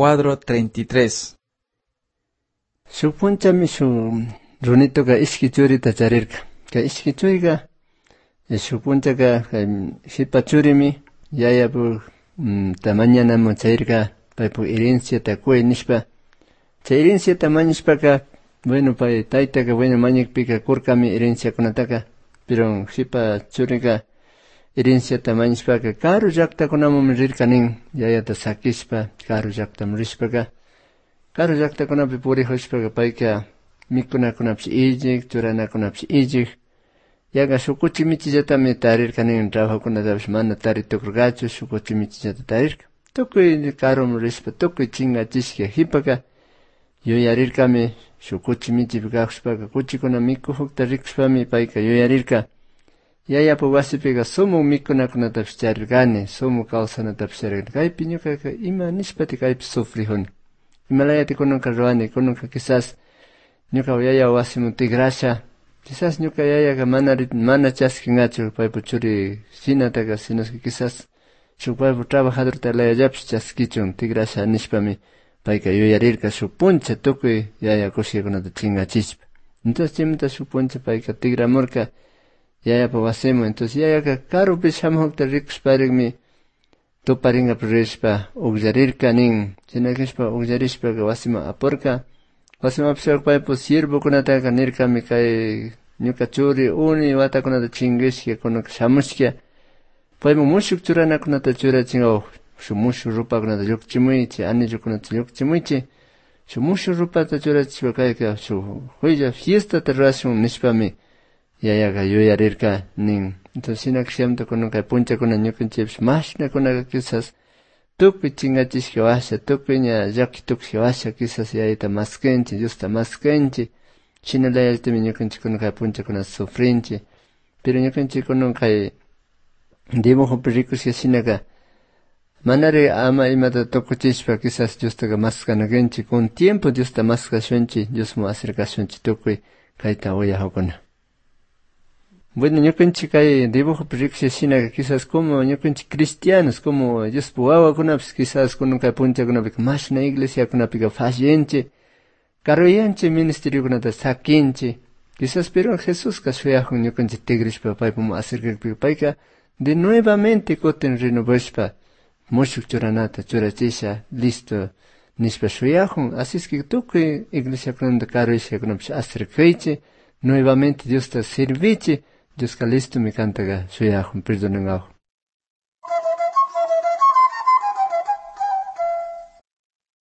cuadro 33. Supunchami su runitoga ishki churita charirka. Ka ishki churiga supunchaga hipa churimi yayapu tamañana mo chairka paipu herencia ta kue nishpa. Cha herencia ta mañishpaka bueno pai taitaga bueno mañikpika kurkami herencia kunataka. Pero hipa churiga herencia ta mañishpaka karu llakta kunamum rirkanin yayata sakishpa karu llaktam rishpaka. Karu llakta kunapi purihushpaka paika mikunakunapis illik, churanakunapis illik. Yaga shukuchi michillatami tarirkanin trabajakunatapish mana taritukurqachu shukuchi michillata tarirka. Tukuy karum rishpa tukuy chingachishka hipaka yuyarirkami shukuchi michipi kaqshpaka kuchikuna mikuhukta rikushpami paika yuyarirka. Yayapu wasipika sumu mikunakunatapish charirkani, sumu kawsanatapish charirkani. Kaypi ñukaka ima nishpati kaypi sufrihuni. Himalayati kununka ruani, kununka quizás ñuka yaya wasimun tigrasha, quizás ñuka yayaga mana chaskingachu paypu churi sinataga, sino que quizás shuk paypu trabajadorta layallapish chaskichun tigrasha nishpami payka yuyarirka shuk puncha tukuy yaya kushkikunata chingachishpa. Entonces chimanta shuk puncha payka tigramurka yayapa wasimun, entonces yayaga karupish hamuhukta rikushparikmi tuparinga prishpa ullarirka nin chinakishpa ullarishpa wasima apurka wasima apishpa paypu siervokunataka nirkami kay ñuka churi uni watakunata chingishka kunaka shamushka paymu mushuk churanakunata churachinga shuk mushuk rupakunata llukchimuychi anillukunata llukchimuychi shuk mushuk rupata churachishpa kayka shuk huilla fiestata rurashun nishpami yayaga yuyarirka nin. Entonces shinakashamta kununka punchakuna ñukanchikpish mashnakunaqa quizás tukuy chingachishka washa, tukuy ña llakitukushka washa quizás yayata maskinchik, Diosta maskinchik, shinalayaltimi ñukanchik kununka punchakuna sufrinchik. Pero ñukanchik kununka dibujopi rikushka shinaka manari ama imata tukuchishpa quizás Diostaga maskanakinchik, con tiempo Diosta maskashunchik, Diosmo acercashunchik tukuy kayta uyahukuna. Bueno, ñukanchik kay dibujo rikushka shinaka quizás como ñukanchik cristianos, como Diospa wawakunapis quizás kununka punchakunapika mashna iglesiakunapika fallinchik, karuyanchik ministeriokunata sakinchik, quizás pero Jesusqa shuyakun ñukanchik tigrishpa paypuma acercakpika payka de nuevamente kutin renovashpa mushuk churanata churachisha listo nishpa shuyakun, así es que tukuy iglesiakunata karuyashkakunapish acercaychik, nuevamente Diosta servichik, Diosqa listo mi cantaga shuyakun perdonangahu.